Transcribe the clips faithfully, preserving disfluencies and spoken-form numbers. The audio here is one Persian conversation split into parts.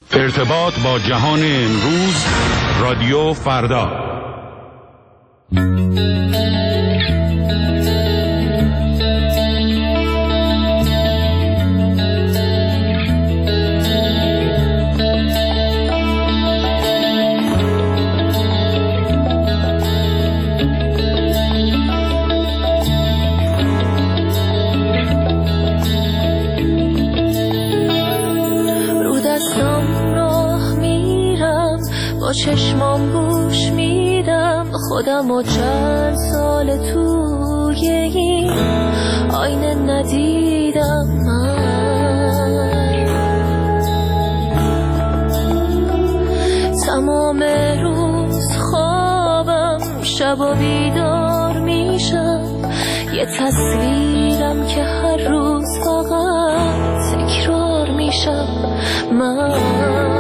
ارتباط با جهان امروز، رادیو فردا. با چشمام گوش میدم خودم و چند سال توی این آینه ندیدم من. تمام روز خوابم، شب و بیدار میشم، یه تصویرم که هر روز فقط تکرار میشم من.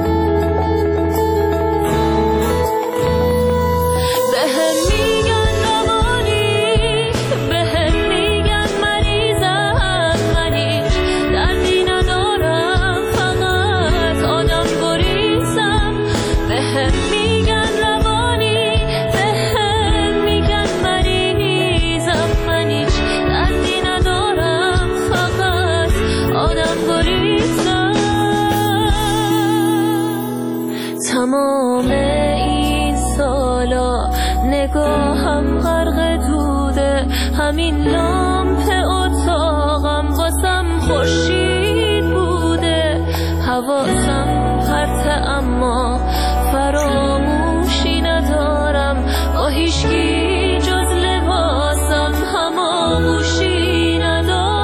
تمام این سالا نگاهم غرق دوده، همین لامپ اتاقم واسم خورشید بوده. حواسم پرته اما فراموشی ندارم، با هیچکی جز لباسم هماغوشی ندارم.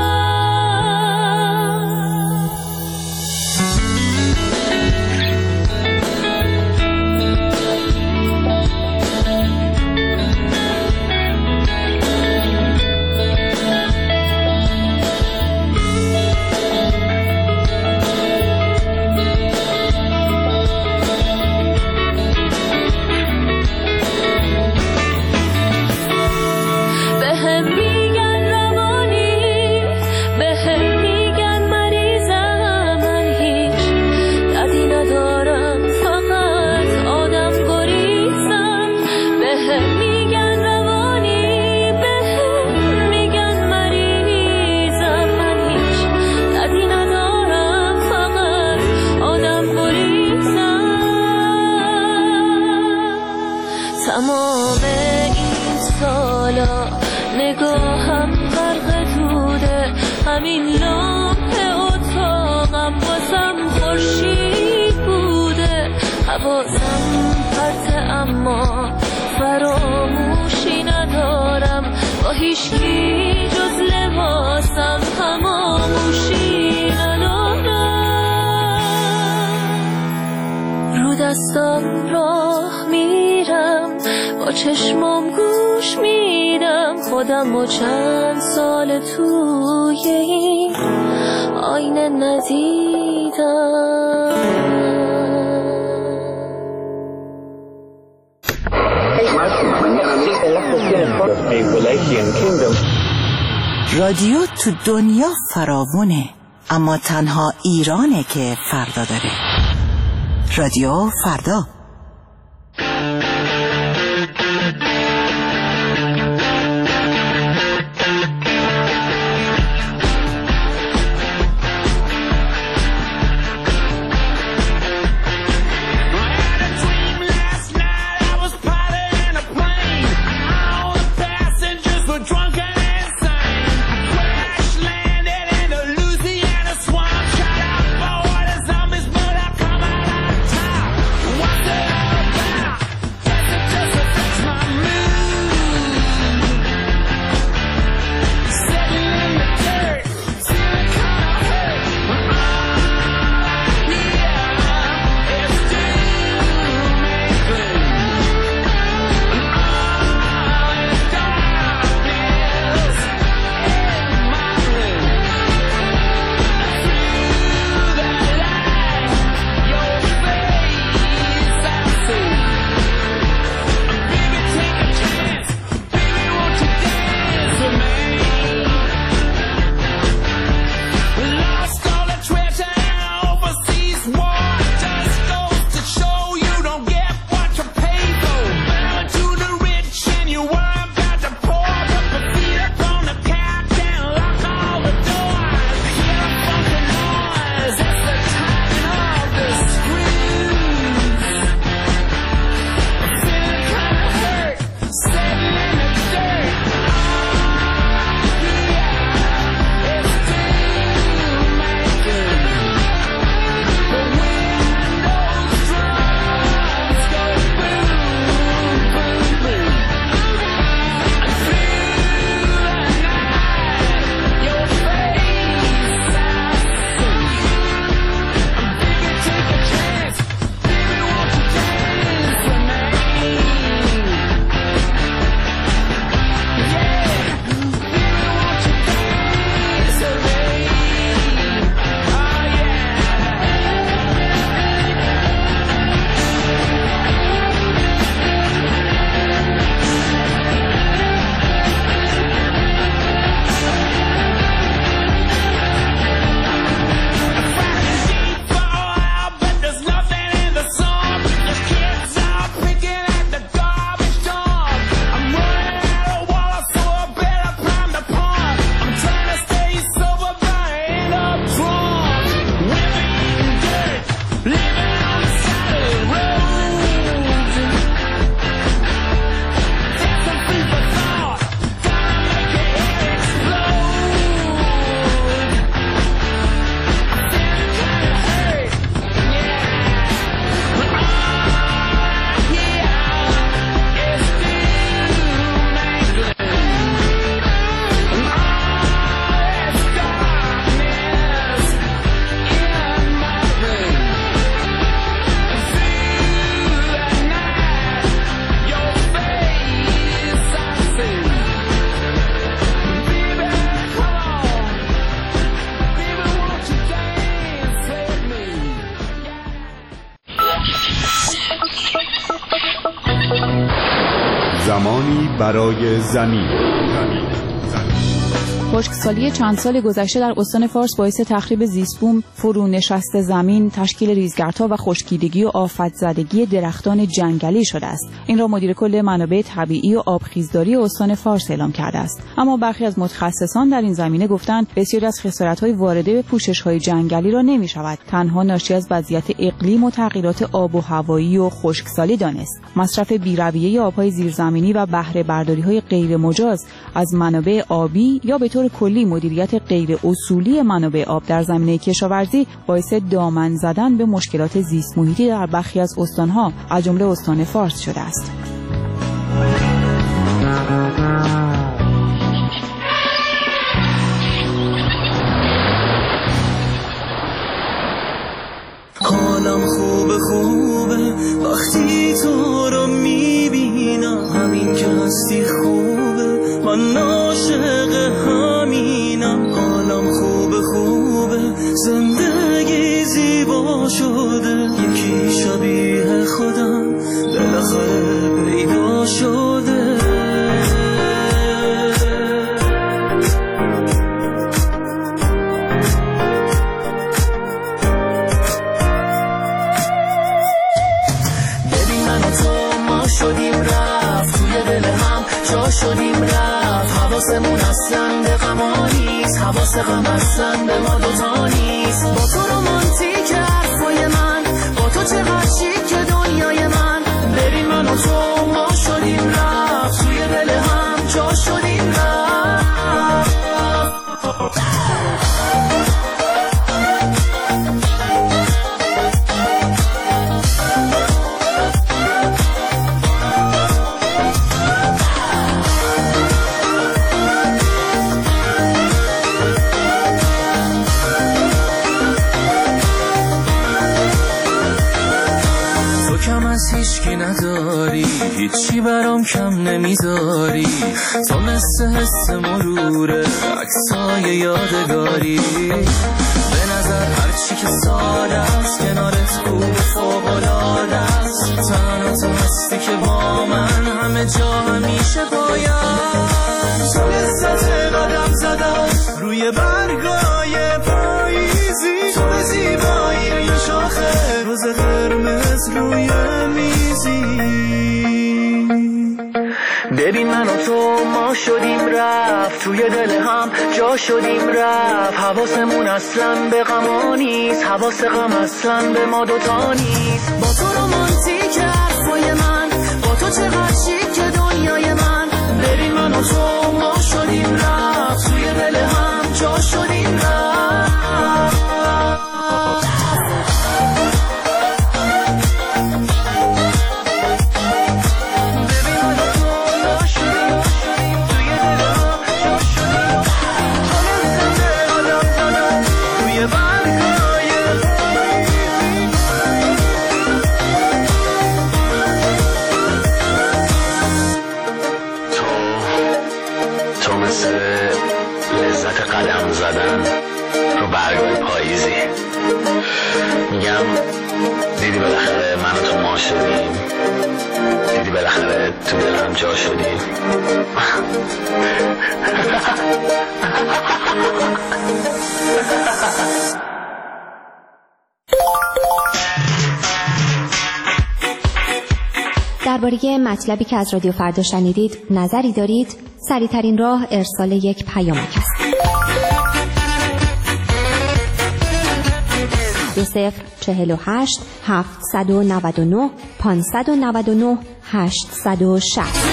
تمام این سالا نگاهم غرق دوده، همین لامپ اتاقم واسم خورشید بوده. حواسم پرته اما فراموشی ندارم، با هیچکی جز لباسم هماغوشی ندارم. رو دستم راه میرم، با چشمام گوش میدم خودم و چند سال توی این آینه ندیدم. رادیو تو دنیا فراوونه، اما تنها ایرانه که فردا داره. رادیو فردا. What's زمانی برای زمین. خشکسالی چند سال گذشته در استان فارس باعث تخریب زیستبوم، فرونشست زمین، تشکیل ریزگردها و خشکیدگی و آفت زدگی درختان جنگلی شده است. این را مدیر کل منابع طبیعی و آبخیزداری استان فارس اعلام کرده است. اما برخی از متخصصان در این زمینه گفتند بسیاری از خسارت‌های وارده به پوشش‌های جنگلی را نمی‌شود تنها ناشی از وضعیت اقلیم و تغییرات آب و هوایی و خشکسالی دانست. مصرف بی‌رویه آب‌های زیرزمینی و بهره برداری‌های غیر مجاز از منابع آبی یا به طور کلی مدیریت غیر اصولی منابع آب در زمینه کشاورزی باعث دامن زدن به مشکلات زیست محیطی در برخی از استان‌ها از جمله استان فارس شده است. حالم خوبه خوبه وقتی تو رو میبینم، همین که هستی خوبه، من عاشق همینم. حالم خوبه خوبه زندگی زیبا شده، یکی شبیه خودم بالاخره پیدا شده. شدیم رفت حواسمون اصلا به غما نیست، حواس غم اصلا به ما دوتا نیست. با تو رومانتیک حرفای من، با تو چقدر شیک که دنیای من. بریم من و تو ما شدیم رفت، توی دل هم جا شدیم رفت. هیچکی نداری، هیچی برام کم نمیذاری، تو مثل حس مروره عکسای یادگاری. به نظر هرچی که ساده است کنارت خوب فوق‌العاده است. تنها تو هستی که با من همه جا همیشه باید. تو لذت قدم زدم روی برگای پاییزی، تو به زیبایی یه شاخه روز قرمز روی میزی. ببین من و تو ما شدیم رفت، توی دل هم جا شدیم رفت. حواسمون اصلا به غما نیست، حواس غم اصلا به ما دوتا نیست. با تو رومانتیک حرفای من، با تو چقدر شیک که دنیای من. ببین من و تو ما شدیم رفت، توی دل هم جا شدیم رفت. میگم دیدی بالاخره من و تو ما شدیم، دیدی بالاخره تو دلم جا شدیم. درباره مطلبی که از رادیو فردا شنیدید نظری دارید؟ سریع‌ترین راه ارسال یک پیامک است. دو صفر چهل و هشت هفتصد و نود و نه پانصد و نود و نه هشتصد و شصت.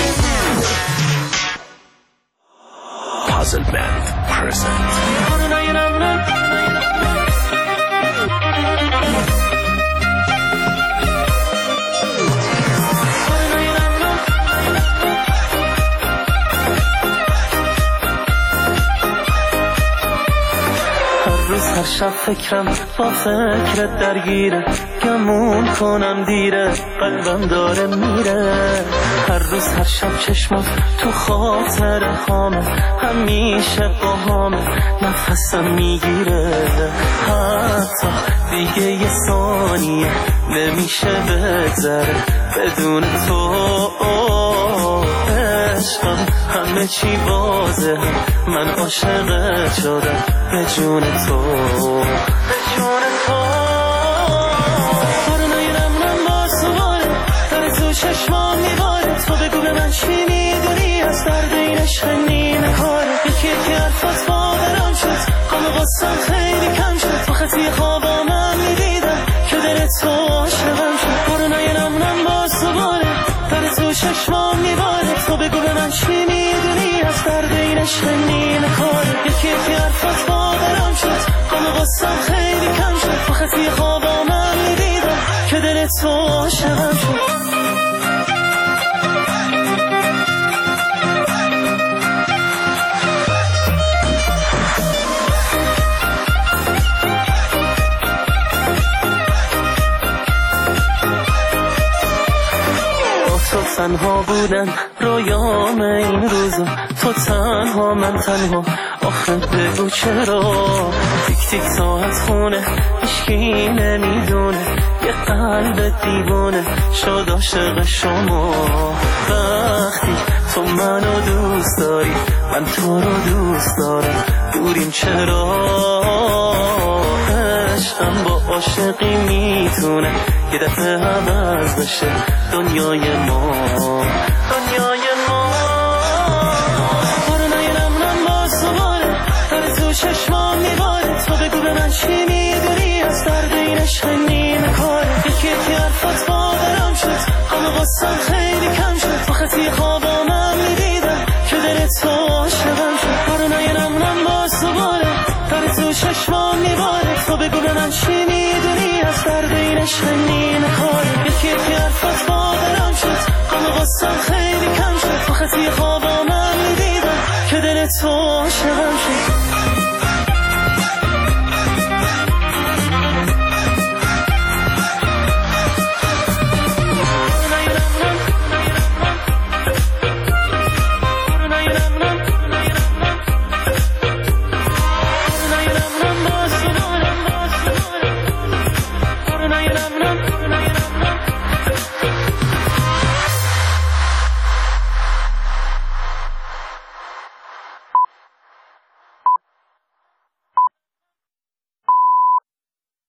Puzzle Band present. هر شب فکرم با فکرت درگیره، گمون کنم دیره قلبم داره میره. هر روز هر شب چشمم تو خاطر هامه، همیشه با هامه نفسم میگیره. حتی دیگه یه ثانیه نمیشه بگذره بدون تو. عشقم همه چی واضحه، من عاشقت شدم به جون تو، به جون تو. بارونای نم نم با سواره در تو چشمام میباره، تو بگو به من چی میدونی از درد این عشق نیمه کاره. یکی یکی حرفات باورم شد، غم و غصه‌ام خیلی کم شد، تو خطی خوابامم میدیدم که دل تو عاشقم شد. بارونای نم نم با سواره در تو چشمام میباره، تو بگو به من چی میدونی از درد این عشق نیمه کاره. یکی یکی حرفات باورم شد، غم و غصه‌ام خیلی کم شد، تو خطی خوابامم میدیدم که دل تو عاشقم شد. تو تنها بودن رویام این روزا، تو تنها من تنها، آخه بگو چرا تیک تیک ساعت خونه هیچکی نمیدونه، یه قلب دیوونه شد عاشق شما. وقتی تو منو دوست داری من تو رو دوست دارم، دوریم چرا؟ عشقم با عاشقی میتونه یه دفعه عوض بشه دنیای ما، دنیای ما. بارونای نم نم با سواره در تو چشمام میباره، تو بگو به من چی میدونی از درد این عشق نیمه کاره. یکی یکی حرفات باورم شد، غم و غصه‌ام خیلی کم شد، تو خطی خوابامم میدیدم که دل تو عاشقم شد. بارونای نم نم با سواره در تو چشمام میباره، تو بگو به من چی میدونی از درد این عشق نیمه کاره.